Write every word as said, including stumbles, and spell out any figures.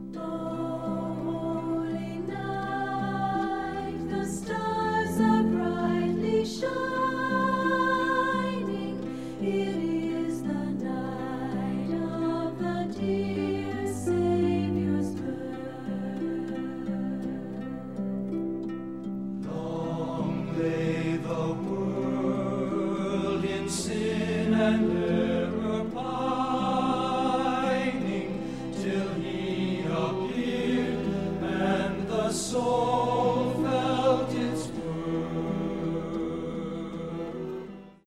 Holy night, the stars are brightly shining. It is the night of the dear Savior's birth. Long live